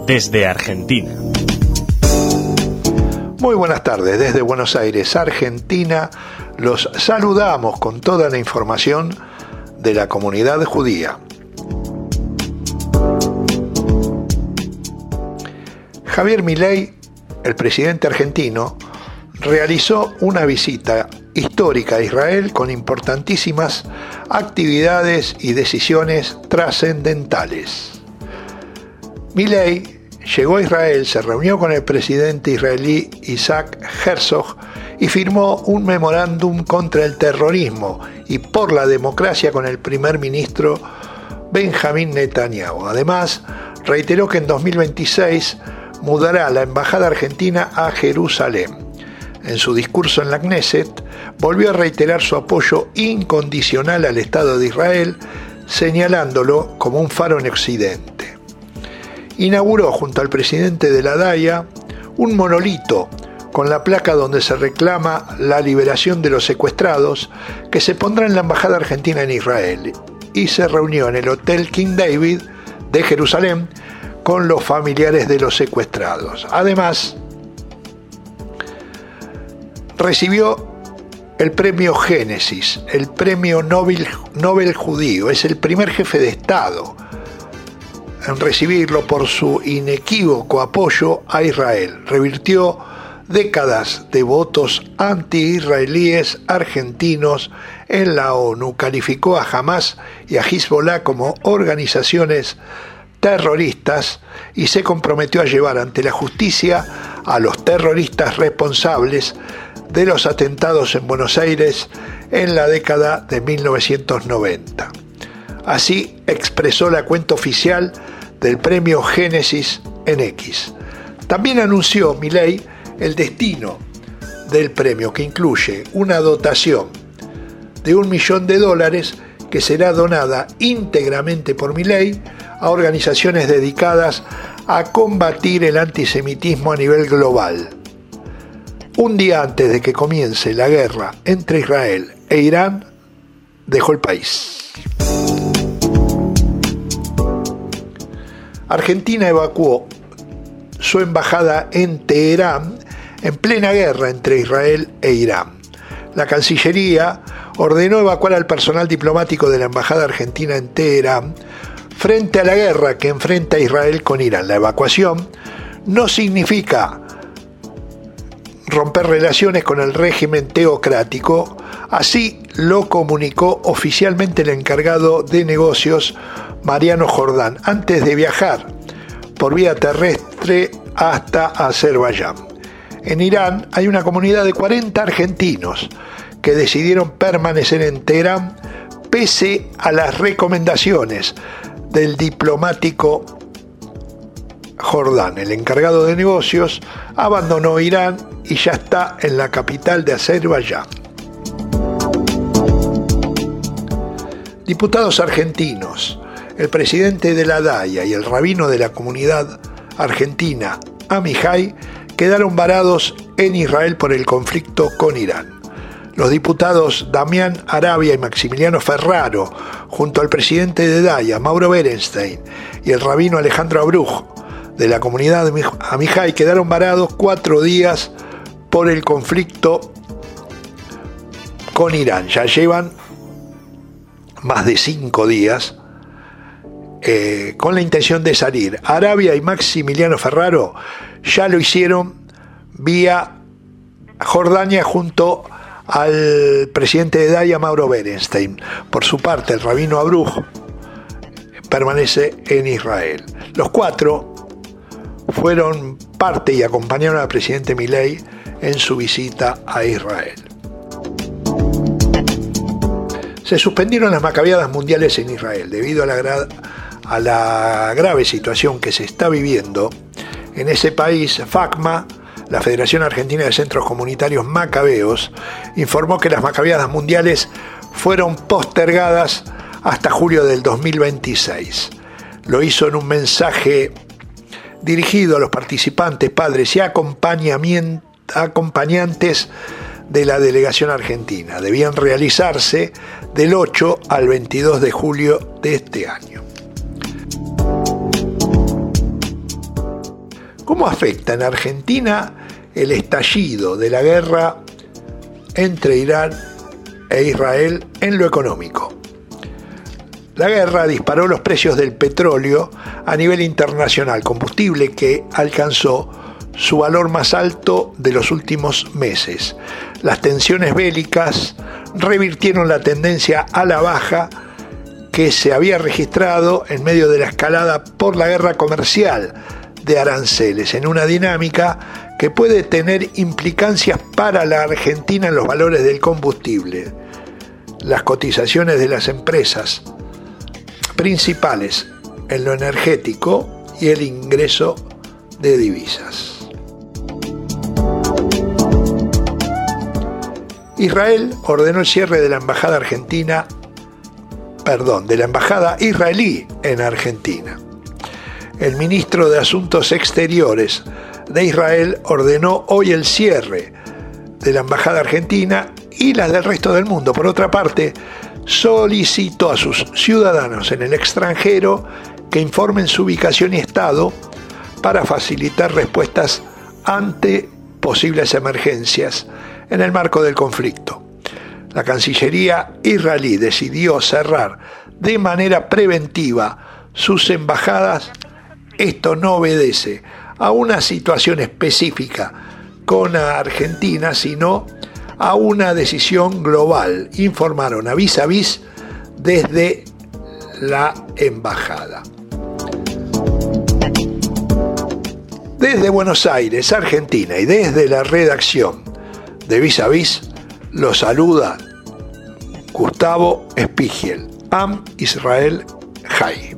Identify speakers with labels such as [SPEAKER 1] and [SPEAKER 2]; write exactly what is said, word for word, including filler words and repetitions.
[SPEAKER 1] desde Argentina.
[SPEAKER 2] Muy buenas tardes, desde Buenos Aires, Argentina, los saludamos con toda la información de la comunidad judía. Javier Milei, el presidente argentino, realizó una visita histórica a Israel con importantísimas actividades y decisiones trascendentales. Milei llegó a Israel, se reunió con el presidente israelí Isaac Herzog y firmó un memorándum contra el terrorismo y por la democracia con el primer ministro Benjamín Netanyahu. Además, reiteró que en dos mil veintiséis mudará la embajada argentina a Jerusalén. En su discurso en la Knesset, volvió a reiterar su apoyo incondicional al Estado de Israel, señalándolo como un faro en Occidente. Inauguró junto al presidente de la Daya un monolito con la placa donde se reclama la liberación de los secuestrados que se pondrá en la embajada argentina en Israel, y se reunió en el Hotel King David de Jerusalén con los familiares de los secuestrados. Además, recibió el premio Génesis, el premio Nobel, Nobel judío. Es el primer jefe de Estado en recibirlo por su inequívoco apoyo a Israel. Revirtió décadas de votos anti-israelíes argentinos en la ONU. Calificó a Hamas y a Hezbollah como organizaciones terroristas y se comprometió a llevar ante la justicia a los terroristas responsables de los atentados en Buenos Aires en la década de mil novecientos noventa. Así expresó la cuenta oficial del premio Génesis en X. También anunció Milei el destino del premio, que incluye una dotación de un millón de dólares que será donada íntegramente por Milei a organizaciones dedicadas a combatir el antisemitismo a nivel global. Un día antes de que comience la guerra entre Israel e Irán, dejó el país. Argentina evacuó su embajada en Teherán en plena guerra entre Israel e Irán. La Cancillería ordenó evacuar al personal diplomático de la embajada argentina en Teherán frente a la guerra que enfrenta Israel con Irán. La evacuación no significa romper relaciones con el régimen teocrático, así lo comunicó oficialmente el encargado de negocios Mariano Jordán, antes de viajar por vía terrestre hasta Azerbaiyán. En Irán hay una comunidad de cuarenta argentinos que decidieron permanecer en Teherán pese a las recomendaciones del diplomático Jordán. El encargado de negocios abandonó Irán y ya está en la capital de Azerbaiyán. Diputados argentinos, el presidente de la Daya y el rabino de la comunidad argentina, Amihai, quedaron varados en Israel por el conflicto con Irán. Los diputados Damián Arabia y Maximiliano Ferraro, junto al presidente de Daya, Mauro Berenstein, y el rabino Alejandro Abruj, de la comunidad Amihai, quedaron varados cuatro días por el conflicto con Irán. Ya llevan más de cinco días eh, con la intención de salir. Arabia y Maximiliano Ferraro ya lo hicieron vía Jordania junto al presidente de Daya, Mauro Berenstein. Por su parte, el rabino Abruj permanece en Israel. Los cuatro fueron parte y acompañaron al presidente Milei en su visita a Israel. Se suspendieron las macabiadas mundiales en Israel debido a la, gra- a la grave situación que se está viviendo en ese país. FACMA, la Federación Argentina de Centros Comunitarios Macabeos, informó que las macabiadas mundiales fueron postergadas hasta julio del dos mil veintiséis. Lo hizo en un mensaje dirigido a los participantes, padres y acompañantes de la delegación argentina. Debían realizarse del ocho al veintidós de julio de este año. ¿Cómo afecta en Argentina el estallido de la guerra entre Irán e Israel en lo económico? La guerra disparó los precios del petróleo a nivel internacional, combustible que alcanzó su valor más alto de los últimos meses. Las tensiones bélicas revirtieron la tendencia a la baja que se había registrado en medio de la escalada por la guerra comercial de aranceles, en una dinámica que puede tener implicancias para la Argentina en los valores del combustible. Las cotizaciones de las empresas principales en lo energético y el ingreso de divisas. Israel ordenó el cierre de la embajada argentina, perdón, de la embajada israelí en Argentina. El ministro de Asuntos Exteriores de Israel ordenó hoy el cierre de la embajada argentina y las del resto del mundo. Por otra parte, solicitó a sus ciudadanos en el extranjero que informen su ubicación y estado para facilitar respuestas ante posibles emergencias en el marco del conflicto. La Cancillería israelí decidió cerrar de manera preventiva sus embajadas. Esto no obedece a una situación específica con Argentina, sino a una decisión global, informaron a Vis a Vis desde la embajada. Desde Buenos Aires, Argentina, y desde la redacción de Vis a Vis, los saluda Gustavo Spiegel, Am Israel Chai.